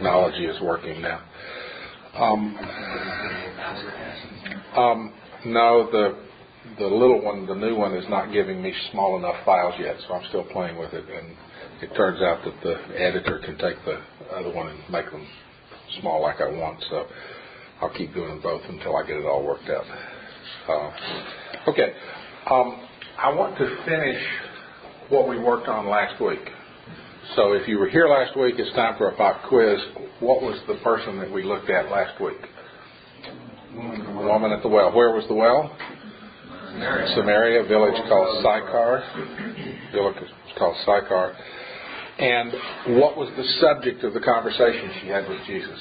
technology is working now. No, the little one, the new one, is not giving me small enough files yet, so I'm still playing with it. And it turns out that the editor can take the other one and make them small like I want. So I'll keep doing them both until I get it all worked out. Okay. I want to finish what we worked on last week. So if you were here last week, it's time for a pop quiz. What was the person that we looked at last week? The woman at the well. Where was the well? Samaria, village called Sychar. Village called Sychar. And what was the subject of the conversation she had with Jesus?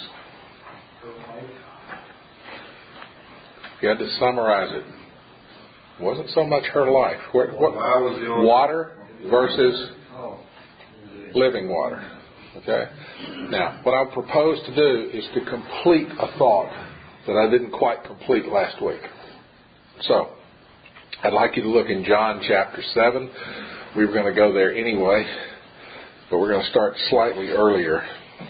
If you had to summarize it, it wasn't so much her life. Water versus living water. Okay? Now, what I propose to do is to complete a thought that I didn't quite complete last week. So, I'd like you to look in John chapter 7. We were going to go there anyway, but we're going to start slightly earlier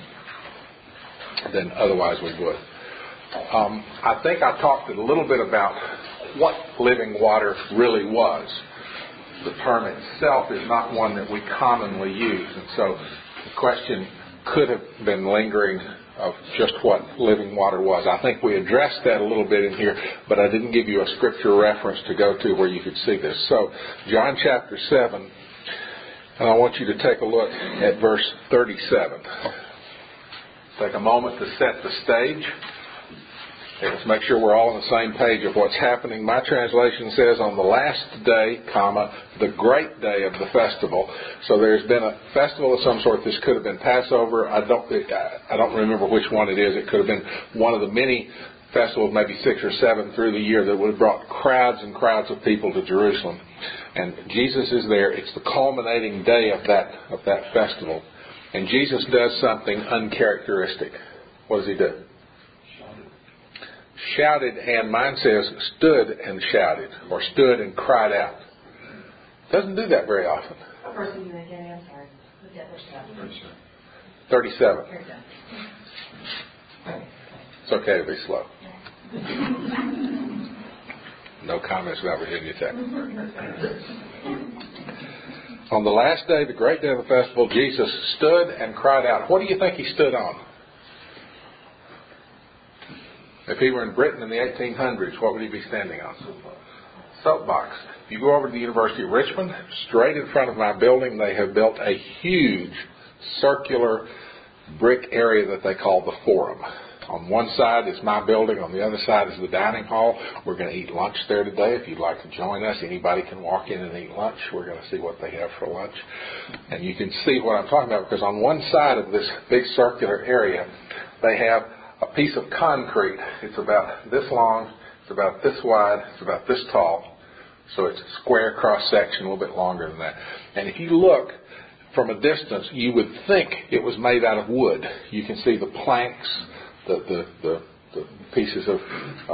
than otherwise we would. I think I talked a little bit about what living water really was. The term itself is not one that we commonly use, and so the question could have been lingering of just what living water was. I think we addressed that a little bit in here, but I didn't give you a scripture reference to go to where you could see this. So, John chapter 7, and I want you to take a look at verse 37. Take a moment to set the stage. Let's make sure we're all on the same page of what's happening. My translation says, on the last day, the great day of the festival. So there's been a festival of some sort. This could have been Passover. I don't remember which one it is. It could have been one of the many festivals, maybe 6 or 7 through the year, that would have brought crowds and crowds of people to Jerusalem. And Jesus is there. It's the culminating day of that festival. And Jesus does something uncharacteristic. What does he do? Shouted, and mine says stood and shouted, or stood and cried out. Doesn't do that very often. What verse are you again? I'm sorry. 37. It's okay to be slow. No comments about Virginia Tech. On the last day, the great day of the festival, Jesus stood and cried out. What do you think he stood on? If he were in Britain in the 1800s, what would he be standing on? Soapbox. If you go over to the University of Richmond, straight in front of my building, they have built a huge circular brick area that they call the Forum. On one side is my building. On the other side is the dining hall. We're going to eat lunch there today. If you'd like to join us, anybody can walk in and eat lunch. We're going to see what they have for lunch. And you can see what I'm talking about, because on one side of this big circular area, they have a piece of concrete. It's about this long, it's about this wide, it's about this tall. So it's a square cross-section, a little bit longer than that. And if you look from a distance, you would think it was made out of wood. You can see the planks, the pieces of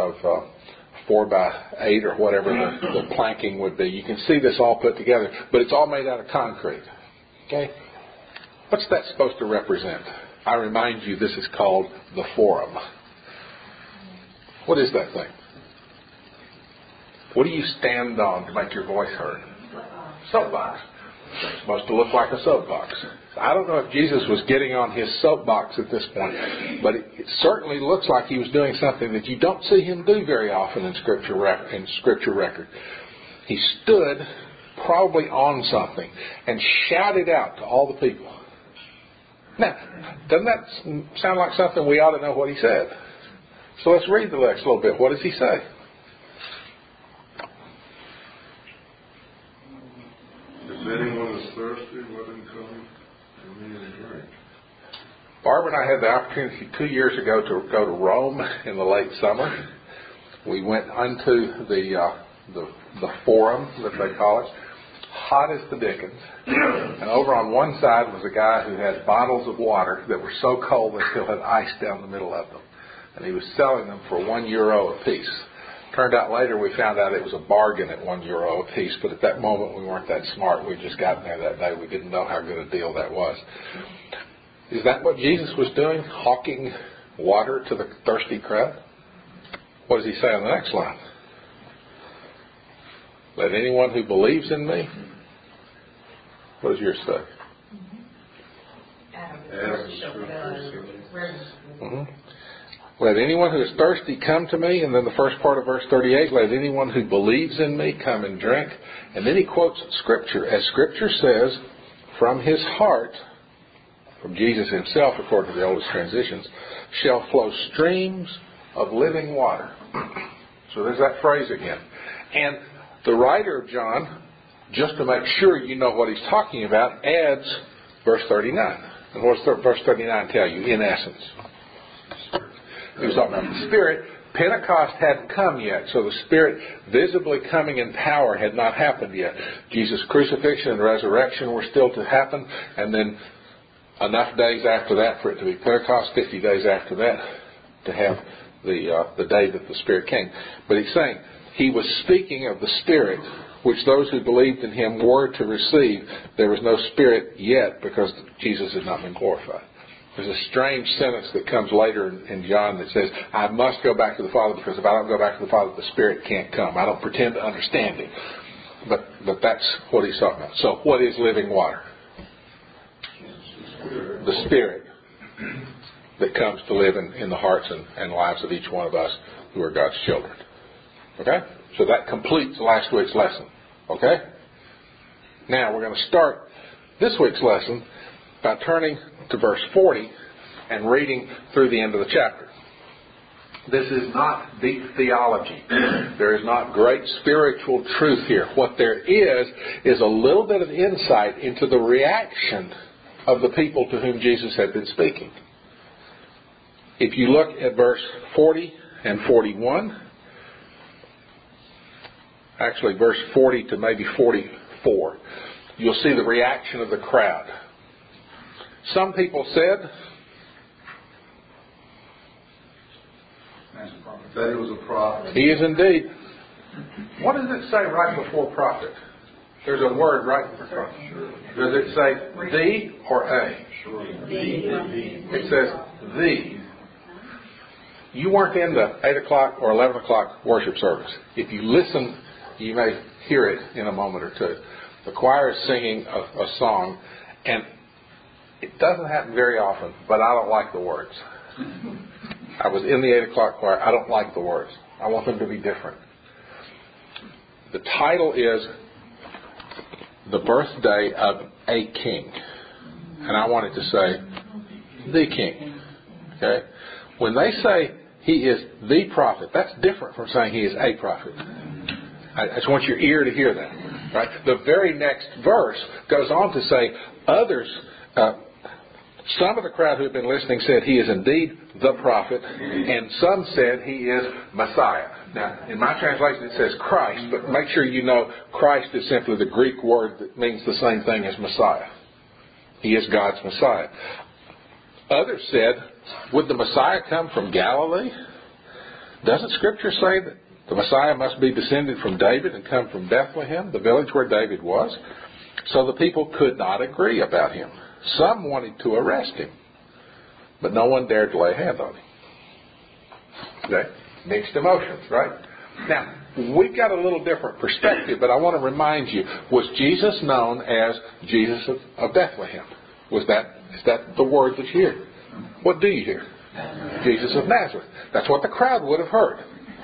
4x8 or whatever the planking would be. You can see this all put together, but it's all made out of concrete. Okay? What's that supposed to represent? I remind you, this is called the Forum. What is that thing? What do you stand on to make your voice heard? Soapbox. It's supposed to look like a soapbox. I don't know if Jesus was getting on his soapbox at this point, but it certainly looks like he was doing something that you don't see him do very often in Scripture record. He stood probably on something and shouted out to all the people. Now, doesn't that sound like something we ought to know what he said? So let's read the next little bit. What does he say? If anyone is thirsty, let him come to me and drink. Barbara and I had the opportunity 2 years ago to go to Rome in the late summer. We went onto the Forum, that they call it. Hot as the dickens. And over on one side was a guy who had bottles of water that were so cold they still had ice down the middle of them. And he was selling them for €1 a piece. Turned out later we found out it was a bargain at €1 a piece, but at that moment we weren't that smart. We'd just gotten there that day. We didn't know how good a deal that was. Is that what Jesus was doing? Hawking water to the thirsty crowd? What does he say on the next line? Let anyone who believes in me. What does yours say? Let anyone who is thirsty come to me. And then the first part of verse 38, let anyone who believes in me come and drink. And then he quotes Scripture. As Scripture says, from his heart, from Jesus himself, according to the oldest transitions, shall flow streams of living water. So there's that phrase again. And the writer of John, just to make sure you know what he's talking about, adds verse 39. And what does verse 39 tell you, in essence? He was talking about the Spirit. Pentecost hadn't come yet, so the Spirit visibly coming in power had not happened yet. Jesus' crucifixion and resurrection were still to happen, and then enough days after that for it to be Pentecost, 50 days after that to have the day that the Spirit came. But he's saying he was speaking of the Spirit, which those who believed in him were to receive. There was no Spirit yet because Jesus had not been glorified. There's a strange sentence that comes later in John that says, I must go back to the Father because if I don't go back to the Father, the Spirit can't come. I don't pretend to understand Him. But that's what he's talking about. So what is living water? The Spirit that comes to live in the hearts and lives of each one of us who are God's children. Okay? So that completes last week's lesson. Okay? Now we're going to start this week's lesson by turning to verse 40 and reading through the end of the chapter. This is not deep theology. There is not great spiritual truth here. What there is a little bit of insight into the reaction of the people to whom Jesus had been speaking. If you look at verse 40 and 41, actually verse 40 to maybe 44, you'll see the reaction of the crowd. Some people said that he was a prophet. He is indeed. What does it say right before prophet? There's a word right before prophet. Does it say the or a? It says the. You weren't in the 8 o'clock or 11 o'clock worship service. If you listen, you may hear it in a moment or two. The choir is singing a song, and it doesn't happen very often, but I don't like the words. I was in the 8 o'clock choir. I don't like the words. I want them to be different. The title is The Birthday of a King. And I wanted to say the King. Okay? When they say he is the prophet, that's different from saying he is a prophet. I just want your ear to hear that. Right? The very next verse goes on to say others... some of the crowd who had been listening said he is indeed the prophet, and some said he is Messiah. Now, in my translation it says Christ, but make sure you know Christ is simply the Greek word that means the same thing as Messiah. He is God's Messiah. Others said, would the Messiah come from Galilee? Doesn't Scripture say that the Messiah must be descended from David and come from Bethlehem, the village where David was? So the people could not agree about him. Some wanted to arrest him, but no one dared to lay a hand on him. Okay? Mixed emotions, right? Now, we've got a little different perspective, but I want to remind you, was Jesus known as Jesus of Bethlehem? Is that the word that you hear? What do you hear? Jesus of Nazareth. That's what the crowd would have heard.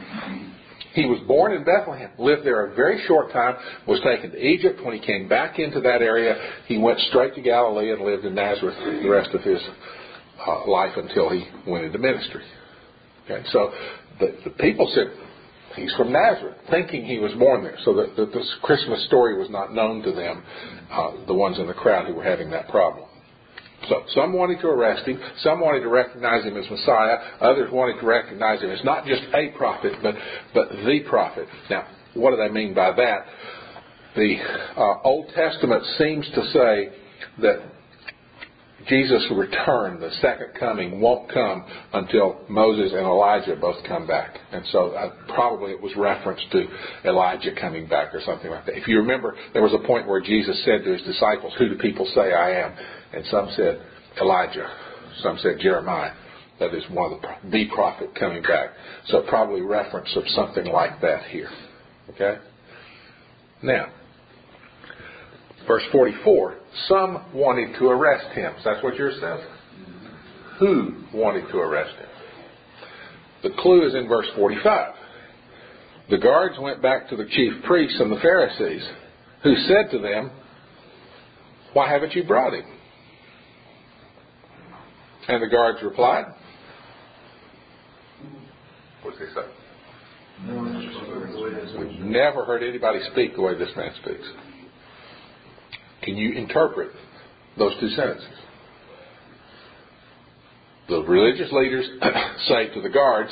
He was born in Bethlehem, lived there a very short time, was taken to Egypt. When he came back into that area, he went straight to Galilee and lived in Nazareth the rest of his life until he went into ministry. Okay, so the people said, he's from Nazareth, thinking he was born there. So that this Christmas story was not known to them, the ones in the crowd who were having that problem. So some wanted to arrest him, some wanted to recognize him as Messiah, others wanted to recognize him as not just a prophet, but the prophet. Now, what do they mean by that? The Old Testament seems to say that Jesus' return, the second coming, won't come until Moses and Elijah both come back. And so probably it was reference to Elijah coming back or something like that. If you remember, there was a point where Jesus said to his disciples, who do people say I am? And some said, Elijah. Some said Jeremiah. That is one of the prophet coming back. So probably reference of something like that here. Okay? Now, verse 44, some wanted to arrest him. So that's what yours says? Who wanted to arrest him? The clue is in verse 45. The guards went back to the chief priests and the Pharisees, who said to them, "Why haven't you brought him?" And the guards replied, what does he say? We've never heard anybody speak the way this man speaks. Can you interpret those two sentences? The religious leaders say to the guards,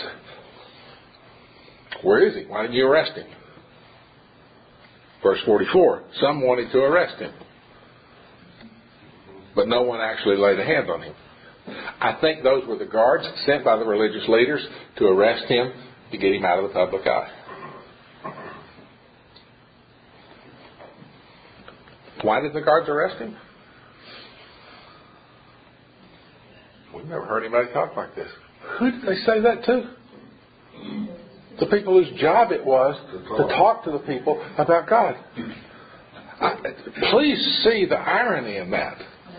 "Where is he? Why didn't you arrest him?" Verse 44, some wanted to arrest him, but no one actually laid a hand on him. I think those were the guards sent by the religious leaders to arrest him to get him out of the public eye. Why did the guards arrest him? We've never heard anybody talk like this. Who did they say that to? The people whose job it was to talk to the people about God. Please see the irony in that.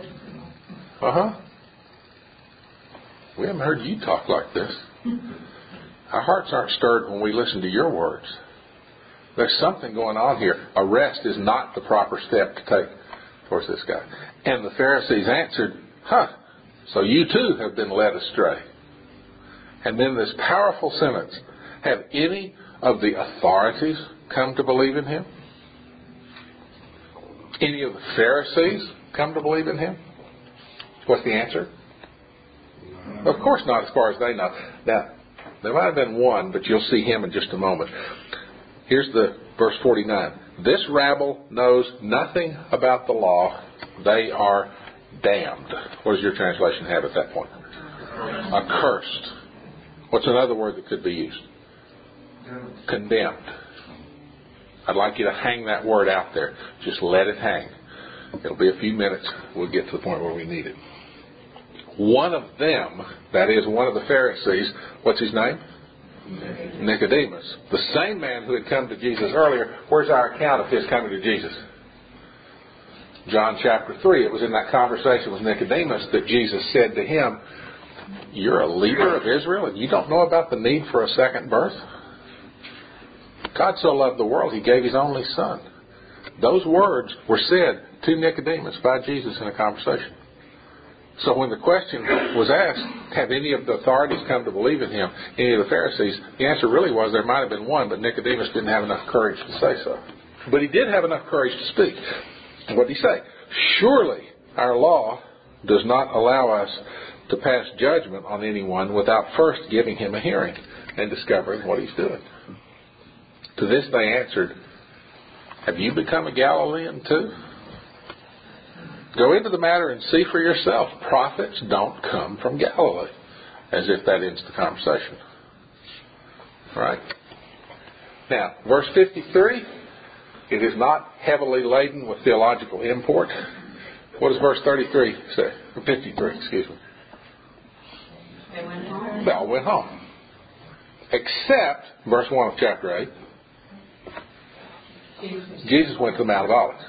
We haven't heard you talk like this. Our hearts aren't stirred when we listen to your words. There's something going on here. Arrest is not the proper step to take towards this guy. And the Pharisees answered, so you too have been led astray. And then this powerful sentence, have any of the authorities come to believe in him? Any of the Pharisees come to believe in him? What's the answer? Of course not, as far as they know. Now, there might have been one, but you'll see him in just a moment. Here's the verse 49. This rabble knows nothing about the law. They are damned. What does your translation have at that point? Accursed. What's another word that could be used? Condemned. I'd like you to hang that word out there. Just let it hang. It'll be a few minutes. We'll get to the point where we need it. One of them, that is one of the Pharisees, what's his name? Nicodemus. The same man who had come to Jesus earlier. Where's our account of his coming to Jesus? John chapter 3. It was in that conversation with Nicodemus that Jesus said to him, "You're a leader of Israel and you don't know about the need for a second birth? God so loved the world, he gave his only son." Those words were said to Nicodemus by Jesus in a conversation. So when the question was asked, have any of the authorities come to believe in him, any of the Pharisees, the answer really was there might have been one, but Nicodemus didn't have enough courage to say so. But he did have enough courage to speak. And what did he say? Surely our law does not allow us to pass judgment on anyone without first giving him a hearing and discovering what he's doing. To this they answered, have you become a Galilean too? Go into the matter and see for yourself. Prophets don't come from Galilee. As if that ends the conversation. Right? Now, verse 53. It is not heavily laden with theological import. What does verse 33 say? 53, excuse me. They went home. They all went home. Except, verse 1 of chapter 8. Jesus went to the Mount of Olives.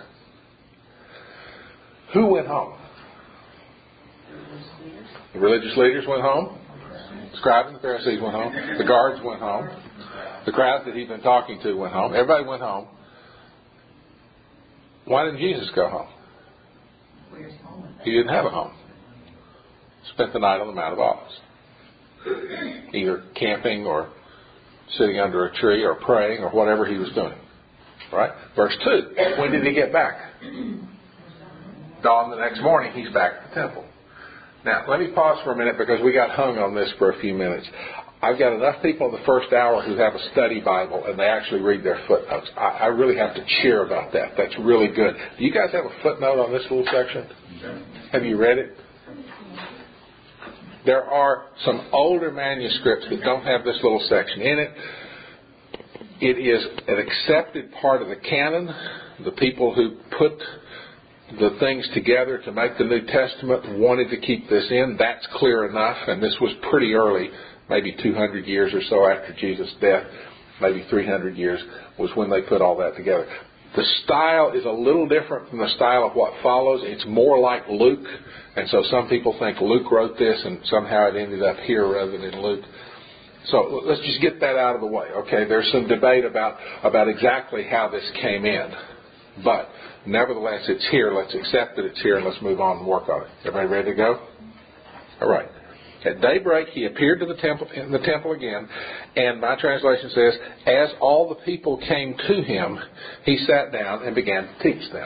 Who went home? The religious leaders went home. The scribes and the Pharisees went home. The guards went home. The crowd that he'd been talking to went home. Everybody went home. Why didn't Jesus go home? He didn't have a home. Spent the night on the Mount of Olives. Either camping or sitting under a tree or praying or whatever he was doing. Right? Verse 2. When did he get back? Dawn the next morning, he's back at the temple. Now, let me pause for a minute because we got hung on this for a few minutes. I've got enough people in the first hour who have a study Bible and they actually read their footnotes. I really have to cheer about that. That's really good. Do you guys have a footnote on this little section? Have you read it? There are some older manuscripts that don't have this little section in it. It is an accepted part of the canon. The people who put the things together to make the New Testament, wanted to keep this in. That's clear enough, and this was pretty early, maybe 200 years or so after Jesus' death, maybe 300 years, was when they put all that together. The style is a little different from the style of what follows. It's more like Luke, and so some people think Luke wrote this and somehow it ended up here rather than in Luke. So let's just get that out of the way. Okay, there's some debate about exactly how this came in. But nevertheless, it's here. Let's accept that it's here and let's move on and work on it. Everybody ready to go? All right. At daybreak, he appeared to in the temple again, and my translation says, as all the people came to him, he sat down and began to teach them.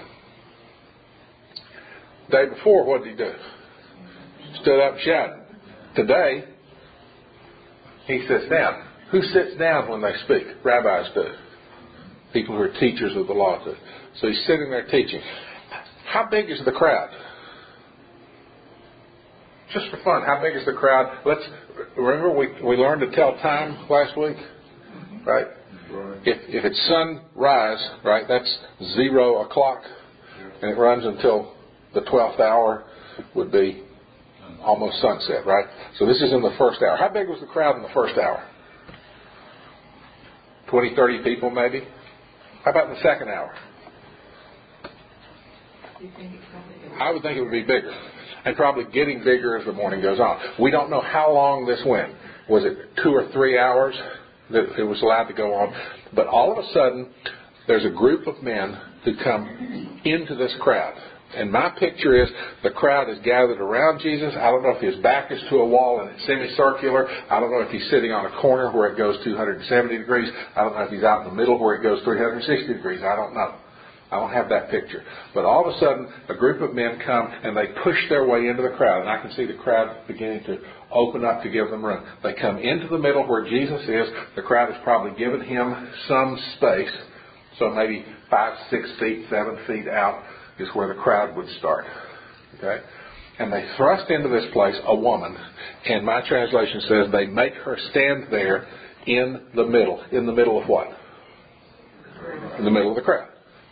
The day before, what did he do? Stood up and shouted. Today, he sits down. Who sits down when they speak? Rabbis do. People who are teachers of the law do. So he's sitting there teaching. How big is the crowd? Just for fun, how big is the crowd? Remember we learned to tell time last week, right? If it's sunrise, right, that's 0 o'clock, and it runs until the 12th hour would be almost sunset, right? So this is in the first hour. How big was the crowd in the first hour? 20, 30 people maybe? How about in the second hour? I would think it would be bigger. And probably getting bigger as the morning goes on. We don't know how long this went. Was it 2 or 3 hours that it was allowed to go on? But all of a sudden, there's a group of men who come into this crowd. And my picture is the crowd is gathered around Jesus. I don't know if his back is to a wall and it's semicircular. I don't know if he's sitting on a corner where it goes 270 degrees. I don't know if he's out in the middle where it goes 360 degrees. I don't know. I don't have that picture. But all of a sudden, a group of men come and they push their way into the crowd. And I can see the crowd beginning to open up to give them room. They come into the middle where Jesus is. The crowd has probably given him some space. So maybe 5, 6 feet, 7 feet out is where the crowd would start. Okay? And they thrust into this place a woman. And my translation says they make her stand there in the middle. In the middle of what? In the middle of the crowd.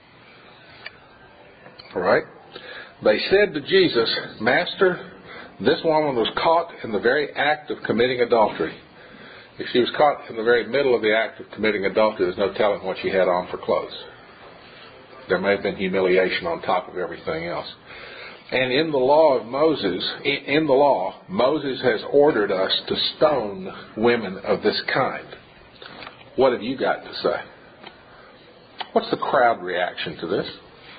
All right? They said to Jesus, Master, this woman was caught in the very act of committing adultery. If she was caught in the very middle of the act of committing adultery, there's no telling what she had on for clothes. There may have been humiliation on top of everything else. And in the law of Moses, Moses has ordered us to stone women of this kind. What have you got to say? What's the crowd reaction to this?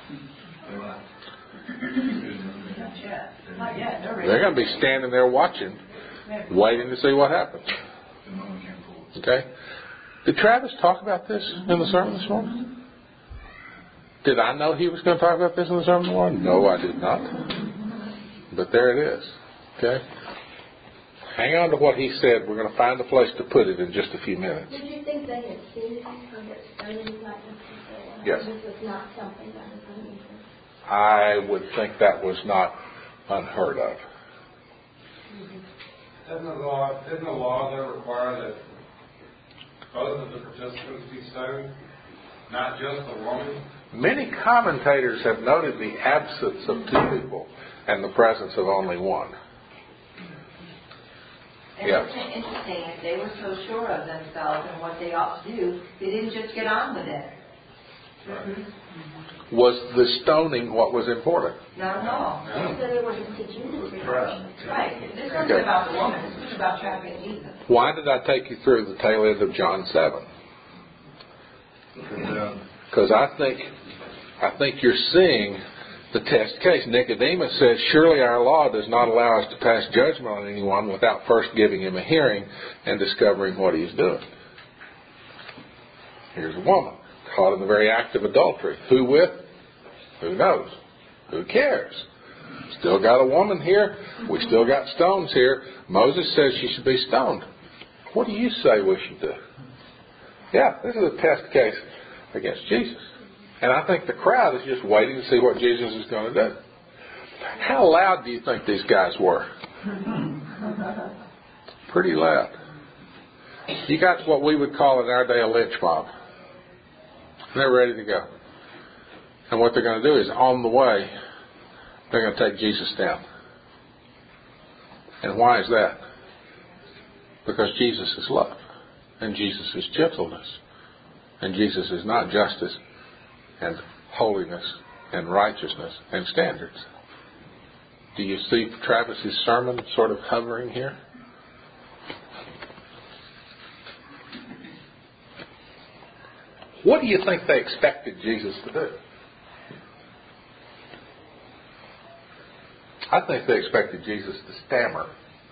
They're going to be standing there watching, waiting to see what happens. Okay? Did Travis talk about this in the sermon this morning? Did I know he was going to talk about this in the sermon this morning? No, I did not. But there it is. Okay? Hang on to what he said. We're going to find a place to put it in just a few minutes. Did you think they had seen that stoning like this? Yes. This was not something that was unusual. I would think that was not unheard of. Isn't the law that require that both of the participants be stoned, not just the woman? Many commentators have noted the absence of 2 people and the presence of only one. And Yes. it's interesting, if they were so sure of themselves and what they ought to do, they didn't just get on with it. Right. Was the stoning what was important? Not at all. So they wanted to Jesus. Right. This wasn't about the woman. This was about trafficking Jesus. Why did I take you through the tail end of John 7? Because I think you're seeing the test case. Nicodemus says, surely our law does not allow us to pass judgment on anyone without first giving him a hearing and discovering what he's doing. Here's a woman caught in the very act of adultery. Who with? Who knows? Who cares? Still got a woman here. We still got stones here. Moses says she should be stoned. What do you say we should do? Yeah, this is a test case against Jesus. And I think the crowd is just waiting to see what Jesus is going to do. How loud do you think these guys were? Pretty loud. You got what we would call in our day a lynch mob. They're ready to go. And what they're going to do is on the way, they're going to take Jesus down. And why is that? Because Jesus is love, and Jesus is gentleness, and Jesus is not justice and holiness and righteousness and standards. Do you see Travis's sermon sort of hovering here? What do you think they expected Jesus to do? I think they expected Jesus to stammer.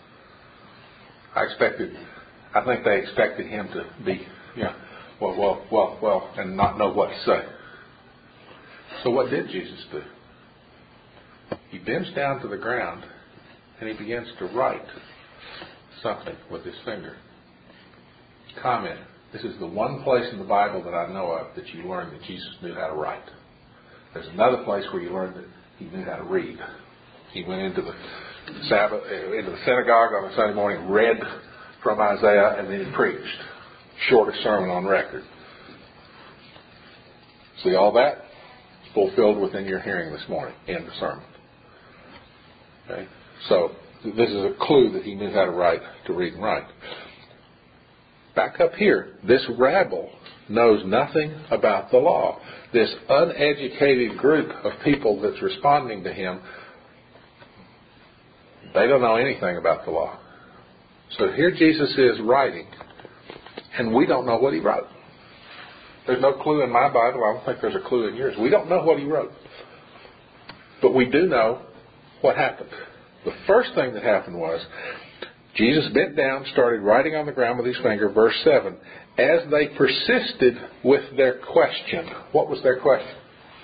I think they expected him to be, well, and not know what to say. So what did Jesus do? He bends down to the ground and he begins to write something with his finger. Comment. This is the one place in the Bible that I know of that you learn that Jesus knew how to write. There's another place where you learn that he knew how to read. He went into the synagogue on a Sunday morning, read from Isaiah, and then he preached. Shortest sermon on record. See all that? Fulfilled within your hearing this morning in the sermon. Okay? So this is a clue that he knew how to write, to read and write. Back up here, this rabble knows nothing about the law. This uneducated group of people that's responding to him, they don't know anything about the law. So here Jesus is writing, and we don't know what he wrote. There's no clue in my Bible. I don't think there's a clue in yours. We don't know what he wrote. But we do know what happened. The first thing that happened was Jesus bent down, started writing on the ground with his finger, verse 7, as they persisted with their question. What was their question?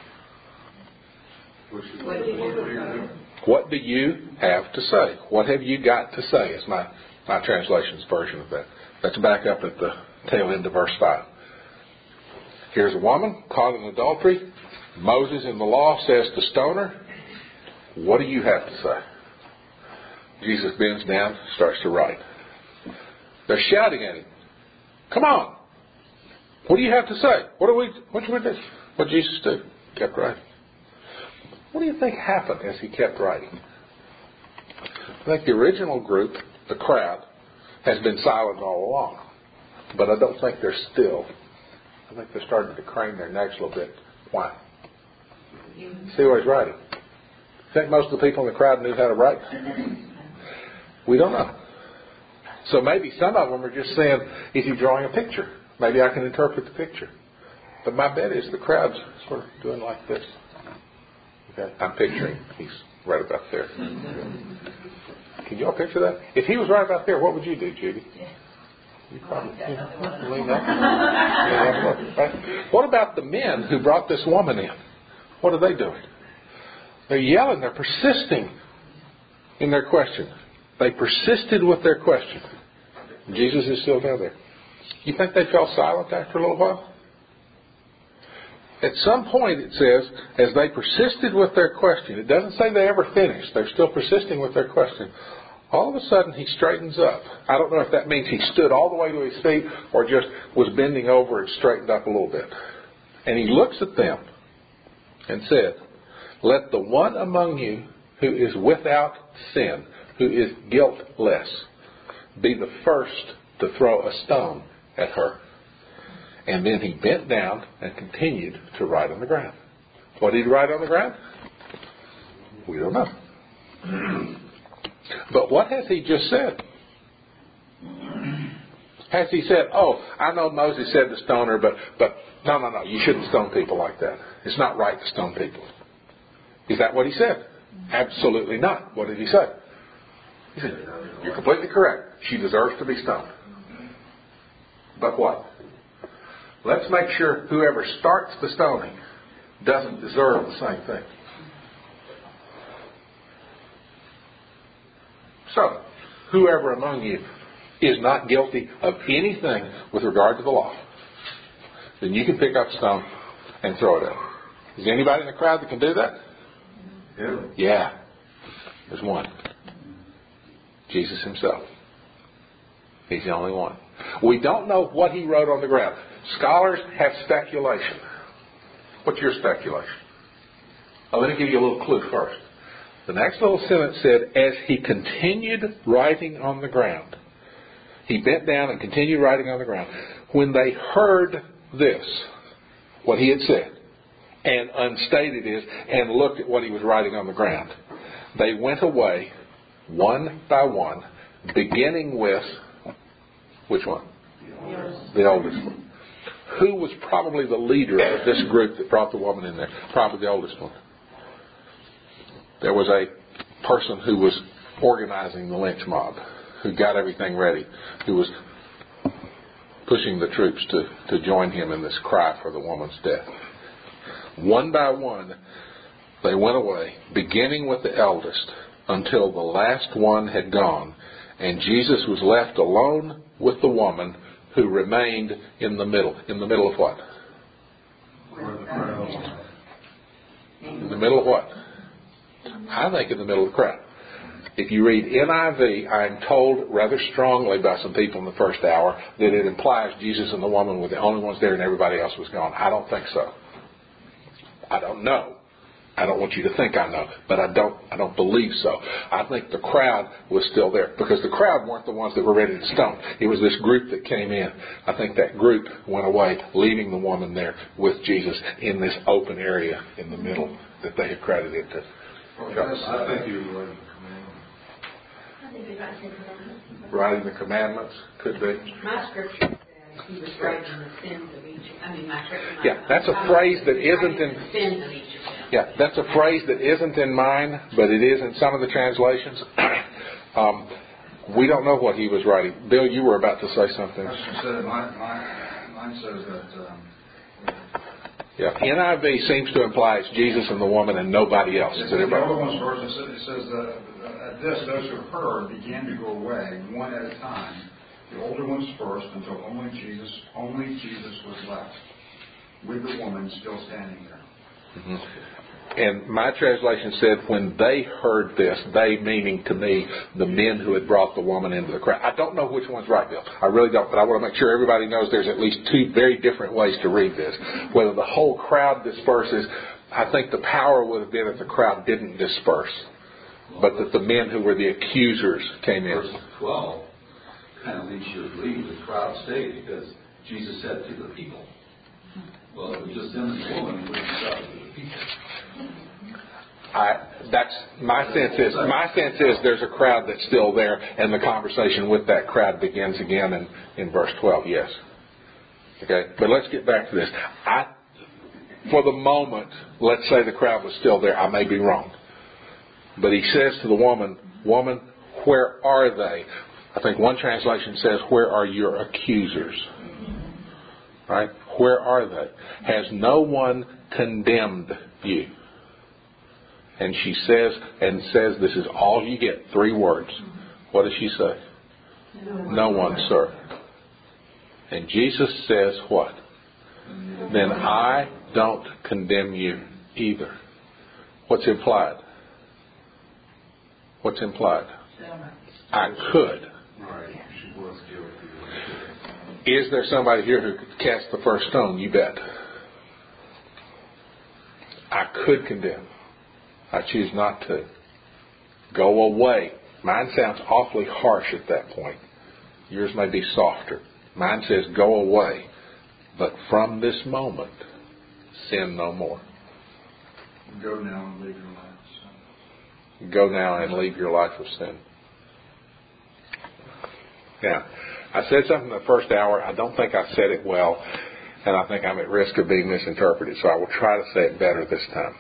What do you have to say? What have you got to say? Is my translation's version of that. Let's back up at the tail end of verse 5. Here's a woman caught in adultery. Moses in the law says to stone her. What do you have to say? Jesus bends down, starts to write. They're shouting at him. Come on. What do you have to say? What should we do? What did Jesus do? He kept writing. What do you think happened as he kept writing? I think the original group, the crowd, has been silent all along. But I don't think they're still. I think they're starting to crane their necks a little bit. Why? See what he's writing. Think most of the people in the crowd knew how to write? We don't know. So maybe some of them are just saying, is he drawing a picture? Maybe I can interpret the picture. But my bet is the crowd's sort of doing like this. Okay, I'm picturing he's right about there. Can you all picture that? If he was right about there, what would you do, Judy? You probably lean up. Right? What about the men who brought this woman in? What are they doing? They're yelling. They're persisting in their question. They persisted with their question. Jesus is still down there. You think they fell silent after a little while? At some point it says, as they persisted with their question, it doesn't say they ever finished. They're still persisting with their question. All of a sudden he straightens up. I don't know if that means he stood all the way to his feet or just was bending over and straightened up a little bit. And he looks at them and said, let the one among you who is without sin, who is guiltless, be the first to throw a stone at her. And then he bent down and continued to write on the ground. What did he write on the ground? We don't know. But what has he just said? Has he said, oh, I know Moses said to stone her, but no, you shouldn't stone people like that. It's not right to stone people. Is that what he said? Absolutely not. What did he say? He said, you're completely correct. She deserves to be stoned. But what? Let's make sure whoever starts the stoning doesn't deserve the same thing. So, whoever among you is not guilty of anything with regard to the law, then you can pick up a stone and throw it at him. Is there anybody in the crowd that can do that? Yeah. There's one. Jesus himself. He's the only one. We don't know what he wrote on the ground. Scholars have speculation. What's your speculation? Let me give you a little clue first. The next little sentence said, as he continued writing on the ground. He bent down and continued writing on the ground. When they heard this, what he had said, and unstated is, and looked at what he was writing on the ground, they went away one by one, beginning with, which one? The oldest one. Who was probably the leader of this group that brought the woman in there? Probably the oldest one. There was a person who was organizing the lynch mob, who got everything ready, who was pushing the troops to join him in this cry for the woman's death. One by one, they went away, beginning with the eldest, until the last one had gone, and Jesus was left alone with the woman, who remained in the middle. In the middle of what? In the middle of what? I think in the middle of the crowd. If you read NIV, I'm told rather strongly by some people in the first hour that it implies Jesus and the woman were the only ones there and everybody else was gone. I don't think so. I don't know. I don't want you to think I know, but I don't believe so. I think the crowd was still there, because the crowd weren't the ones that were ready to stone. It was this group that came in. I think that group went away, leaving the woman there with Jesus in this open area in the middle that they had crowded into. I think he was writing I think he's writing the commandments. Writing the commandments could be. My scripture says he was writing the sins of each. Yeah, that's a phrase that isn't in. The sins of each of them. Yeah, that's a phrase that isn't in mine, but it is in some of the translations. We don't know what he was writing. Bill, you were about to say something. Mine says that. Yeah, NIV seems to imply it's Jesus and the woman and nobody else. The other one's verse, it says that at this, those who heard began to go away one at a time. The older ones first, until only Jesus was left, with the woman still standing there. Mm-hmm. And my translation said, when they heard this, they meaning to me the men who had brought the woman into the crowd. I don't know which one's right, Bill. I really don't, but I want to make sure everybody knows there's at least two very different ways to read this. Whether the whole crowd disperses, I think the power would have been if the crowd didn't disperse, but that the men who were the accusers came in. Verse 12 kind of leads you to believe the crowd stayed, because Jesus said to the people, well, it was just him and the woman who wouldn't stop to the people. That's my sense is there's a crowd that's still there, and the conversation with that crowd begins again in verse 12. Yes. Okay, but let's get back to this. For the moment, let's say the crowd was still there. I may be wrong, but he says to the woman, "Woman, where are they?" I think one translation says, "Where are your accusers?" Right? Where are they? Has no one condemned you? And she says, this is all you get, 3 words. What does she say? No one, sir. And Jesus says what? Then I don't condemn you either. What's implied? What's implied? I could. Right. She was guilty. Is there somebody here who could cast the first stone? You bet. I could condemn. I choose not to. Go away. Mine sounds awfully harsh at that point. Yours may be softer. Mine says go away. But from this moment, sin no more. Go now and leave your life of sin. Go now and leave your life of sin. Now, I said something in the first hour. I don't think I said it well, and I think I'm at risk of being misinterpreted, so I will try to say it better this time.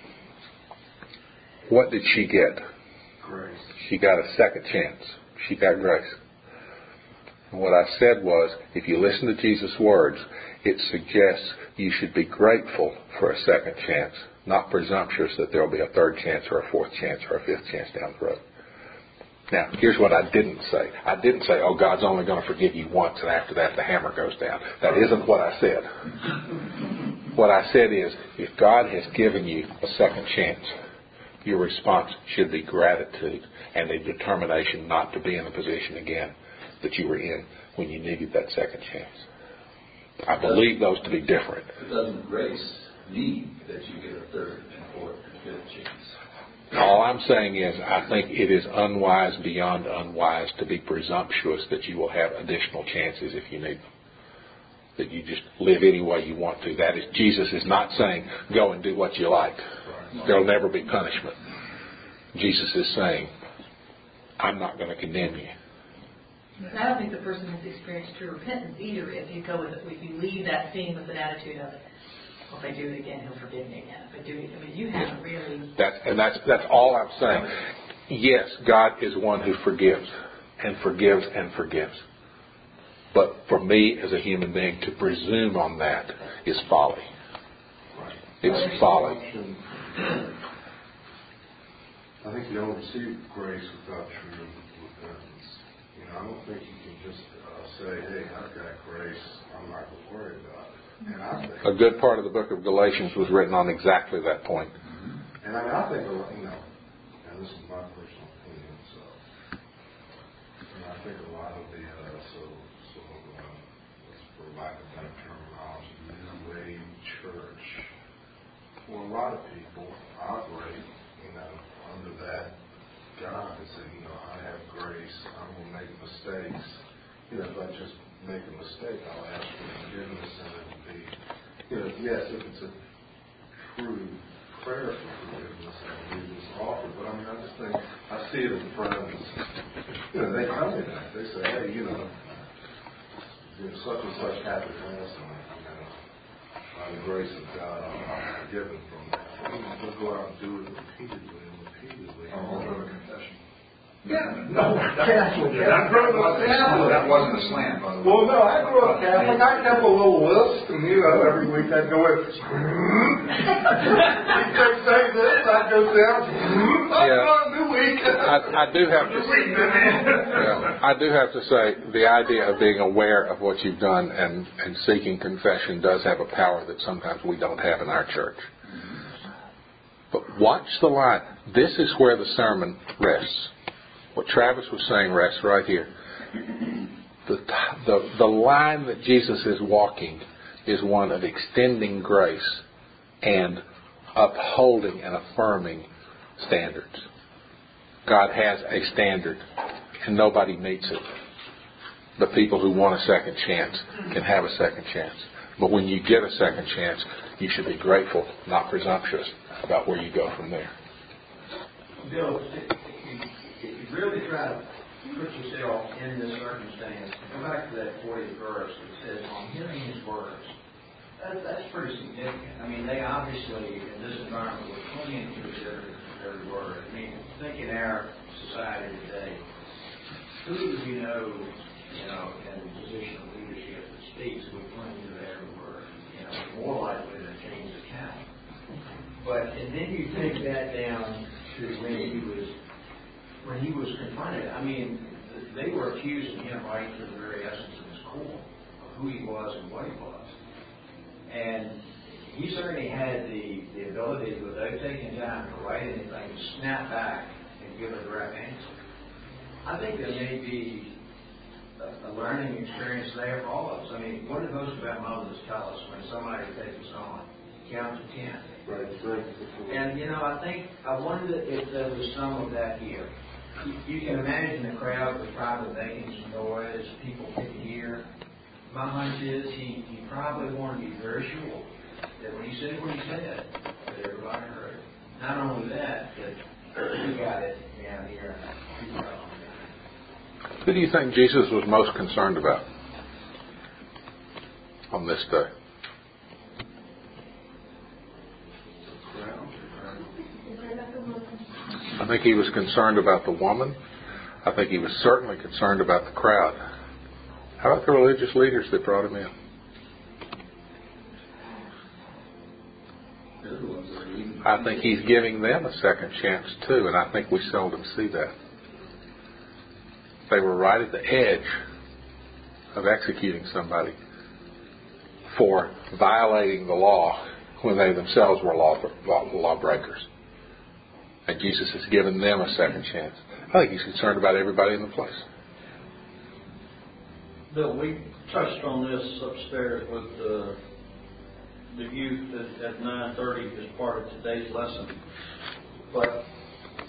What did she get? Grace. She got a second chance. She got grace. And what I said was, if you listen to Jesus' words, it suggests you should be grateful for a second chance, not presumptuous that there will be a third chance or a fourth chance or a fifth chance down the road. Now, here's what I didn't say. I didn't say, oh, God's only going to forgive you once, and after that the hammer goes down. That isn't what I said. What I said is, if God has given you a second chance, your response should be gratitude and a determination not to be in the position again that you were in when you needed that second chance. I believe those to be different. But doesn't grace need that you get a third and fourth and fifth chance? All I'm saying is I think it is unwise beyond unwise to be presumptuous that you will have additional chances if you need them. That you just live any way you want to. That is, Jesus is not saying, go and do what you like. There'll never be punishment. Jesus is saying, I'm not going to condemn you. I don't think the person has experienced true repentance either if you go with it, if you leave that scene with an attitude of, well, if I do it again, he'll forgive me again. If I do it, I mean, you haven't really. That's all I'm saying. Yes, God is one who forgives and forgives and forgives. But for me as a human being to presume on that is folly. It's folly. I think you don't receive grace without true repentance. I don't think you can just say, hey, I've got grace, I'm not going to worry about it. And I think a good part of the book of Galatians was written on exactly that point. And I think, and this is my personal opinion, so I think a lot of the, for lack of better terminology, New Age church, well, a lot of people operate, under that God and say, I have grace, I'm going to make mistakes. If I just make a mistake, I'll ask for forgiveness and it will be, yes, if it's a true prayer for forgiveness, I believe it's offered. But I just think, I see it in friends. They tell me that. They say, hey, such and such happened last night. By the grace of God, I'm forgiven from that. We'll go out and do it repeatedly. I'll go to confession. Yeah, no, Catholic. I grew up Catholic. That wasn't a slam, by the way. Well, no, I grew up Catholic. I kept a little list, and every week I'd go in. He'd say this, I'd go down. New week. I do have to. I do have to say the idea of being aware of what you've done and seeking confession does have a power that sometimes we don't have in our church. But watch the line. This is where the sermon rests. What Travis was saying rests right here. The line that Jesus is walking is one of extending grace and upholding and affirming standards. God has a standard, and nobody meets it. The people who want a second chance can have a second chance. But when you get a second chance, you should be grateful, not presumptuous, about where you go from there. Bill, if you really try to put yourself in this circumstance, go back to that 40th verse that says, on hearing his words. That's pretty significant. I mean, they obviously, in this environment, were clinging to every word. I mean, think in our society today, who do we know, in a position of leadership that speaks, we cling to every word, more likely to change the count. And then you take that down to when he was confronted. I mean, they were accusing him right to the very essence of his core, of who he was and what he was. And he certainly had the ability to, without taking time to write anything, to snap back and give a direct answer. I think there may be a learning experience there for all of us. I mean, what do most of our mothers tell us when somebody takes us on? Count to 10. Right. And, I wonder if there was some of that here. You can imagine the crowd was probably making some noise, people could hear. My hunch is he probably wanted to be very sure that when he said what he said, that everybody heard. Not only that, but he got it down here. Who do you think Jesus was most concerned about on this day? I think he was concerned about the woman. I think he was certainly concerned about the crowd. How about the religious leaders that brought him in? I think he's giving them a second chance too, and I think we seldom see that. They were right at the edge of executing somebody for violating the law when they themselves were lawbreakers. And Jesus has given them a second chance. I think he's concerned about everybody in the place. Bill, we touched on this upstairs with the youth at 9:30 as part of today's lesson. But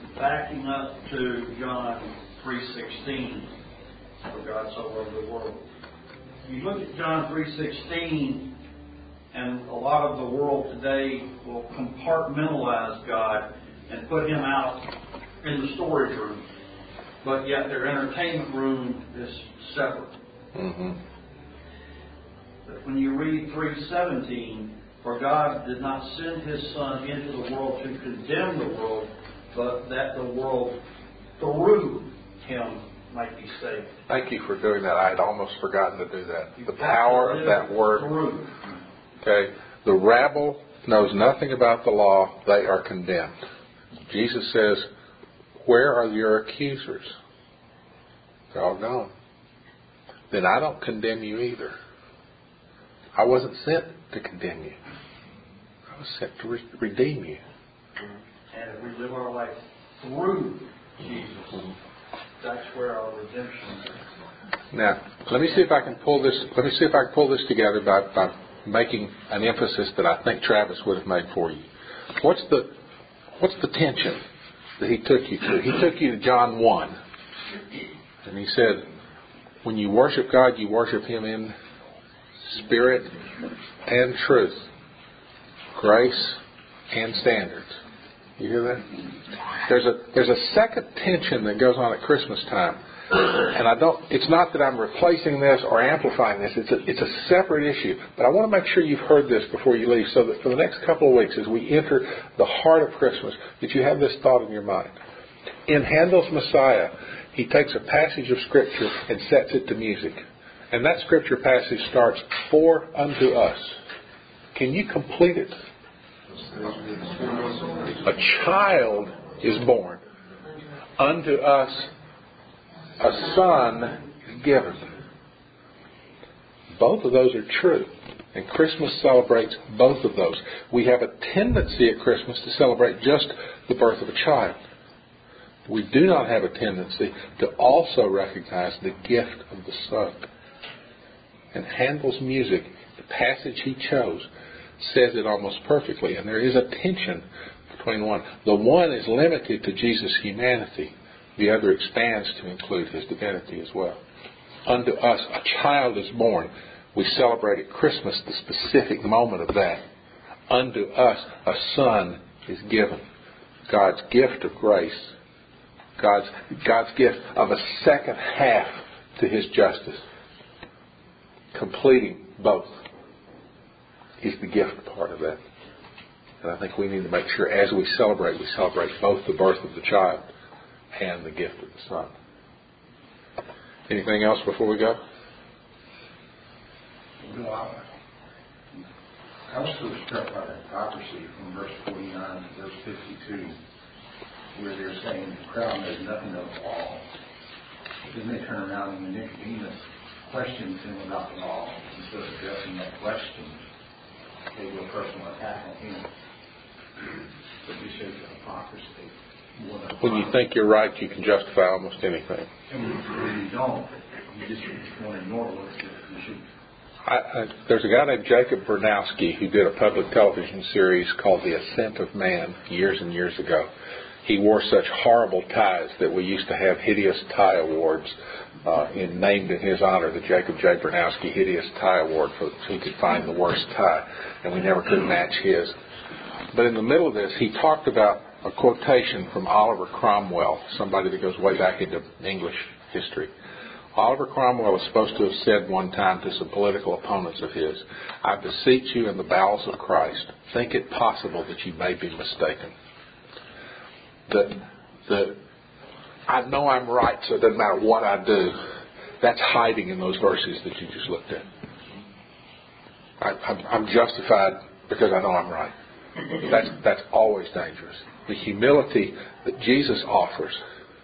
backing up to John 3:16, for God so loved the world. You look at John 3:16, and a lot of the world today will compartmentalize God and put Him out in the storage room, but yet their entertainment room is separate. Mm-hmm. But when you read 3:17, for God did not send His Son into the world to condemn the world, but that the world through Him might be saved. Thank you for doing that. I had almost forgotten to do that. The power of that word. Through. Okay. The rabble knows nothing about the law. They are condemned. Jesus says, where are your accusers? They're all gone. Then I don't condemn you either. I wasn't sent to condemn you. I was sent to redeem you. And if we live our life through Jesus, that's where our redemption is. Now, let me see if I can pull this. Let me see if I can pull this together by making an emphasis that I think Travis would have made for you. What's the tension that he took you to? He took you to John 1, and he said, when you worship God, you worship Him in spirit and truth, grace and standards. You hear that? There's a second tension that goes on at Christmas time, and it's not that I'm replacing this or amplifying this. It's a separate issue, but I want to make sure you've heard this before you leave, so that for the next couple of weeks, as we enter the heart of Christmas, that you have this thought in your mind. In Handel's Messiah, he takes a passage of Scripture and sets it to music, and that Scripture passage starts, "For unto us." Can you complete it? A child is born. Unto us a son is given. Both of those are true. And Christmas celebrates both of those. We have a tendency at Christmas to celebrate just the birth of a child. We do not have a tendency to also recognize the gift of the Son. And Handel's music, the passage he chose, says it almost perfectly. And there is a tension between one. The one is limited to Jesus' humanity. The other expands to include His divinity as well. Unto us a child is born. We celebrate at Christmas the specific moment of that. Unto us a son is given. God's gift of grace. God's gift of a second half to His justice. Completing both. He's the gift part of that. And I think we need to make sure as we celebrate both the birth of the child and the gift of the Son. Anything else before we go? Well, I was so struck by that prophecy from verse 49 to verse 52, where they're saying the crowd knows nothing of the law. Then they turn around and Nicodemus questions him about the law. Instead of addressing that question, they do a personal attack on him. But he shows the hypocrisy. When you think you're right, you can justify almost anything. And when you don't, you just want to ignore what you should. There's a guy named Jacob Bernowski who did a public television series called The Ascent of Man years and years ago. He wore such horrible ties that we used to have hideous tie awards named in his honor, the Jacob J. Bernowski Hideous Tie Award, so he could find the worst tie, and we never could match his. But in the middle of this, he talked about a quotation from Oliver Cromwell, somebody that goes way back into English history. Oliver Cromwell was supposed to have said one time to some political opponents of his, "I beseech you in the bowels of Christ, think it possible that you may be mistaken." I know I'm right, so it doesn't matter what I do. That's hiding in those verses that you just looked at. I'm justified because I know I'm right. That's always dangerous. The humility that Jesus offers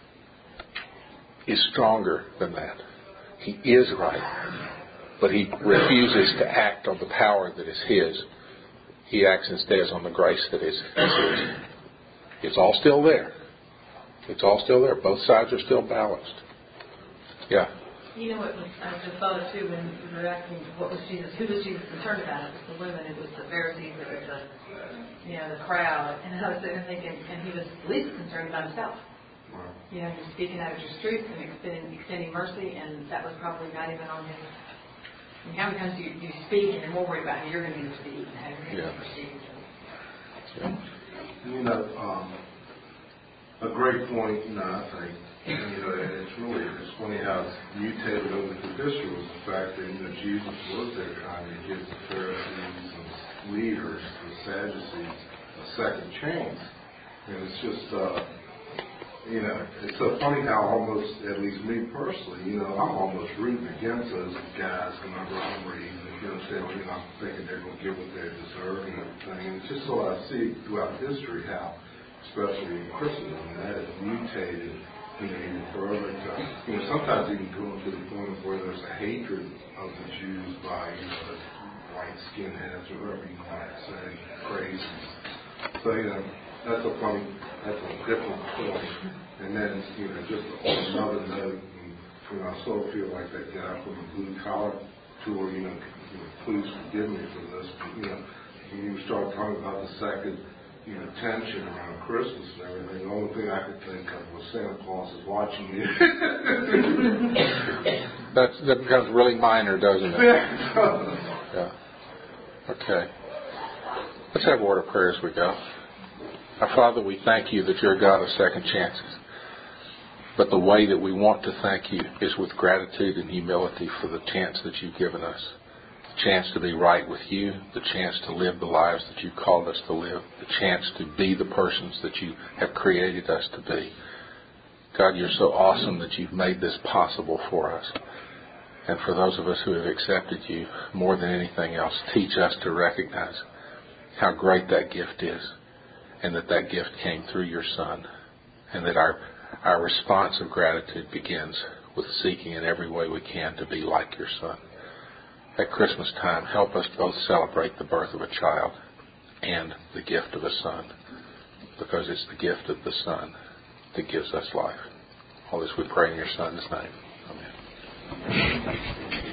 is stronger than that. He is right, but He refuses to act on the power that is His. He acts instead on the grace that is His. It's all still there. It's all still there. Both sides are still balanced. Yeah. You know, it was, I just thought it too when we were asking who was Jesus concerned about? It was the women, it was the Pharisees, it was the crowd. And I was sitting there thinking, and he was least concerned about himself. You know, he was speaking out of his truth and extending mercy, and that was probably not even on his. I mean, how many times do you speak and you're more worried about how you're going to be received and how you're going to be perceived? You know, a great point, I think, and it's funny how it's mutated over the history was the fact that, Jesus was there trying to give the Pharisees and leaders, the Sadducees, a second chance. And it's just, it's so funny how almost, at least me personally, I'm almost rooting against those guys whenever I'm reading. I'm thinking they're going to get what they deserve and everything. And it's just so I see throughout history how, especially in Christendom, that has mutated, even further to, sometimes even going to the point of where there's a hatred of the Jews by, the white skinheads or whatever you might say, crazies. So, that's a different point. And then, just on another note, I sort of feel like that guy from the Blue Collar Tour, please forgive me for this, but, when you start talking about the second, tension around Christmas and everything, the only thing I could think of was Santa Claus is watching you. That becomes really minor, doesn't it? Yeah. Okay. Let's have a word of prayer as we go. Our Father, we thank you that you're a God of second chances. But the way that we want to thank you is with gratitude and humility for the chance that you've given us. The chance to be right with you, the chance to live the lives that you called us to live, the chance to be the persons that you have created us to be. God, you're so awesome that you've made this possible for us. And for those of us who have accepted you, more than anything else, teach us to recognize how great that gift is, and that gift came through your Son, and that our response of gratitude begins with seeking in every way we can to be like your Son. At Christmas time, help us both celebrate the birth of a child and the gift of a son, because it's the gift of the Son that gives us life. All this we pray in your Son's name. Amen.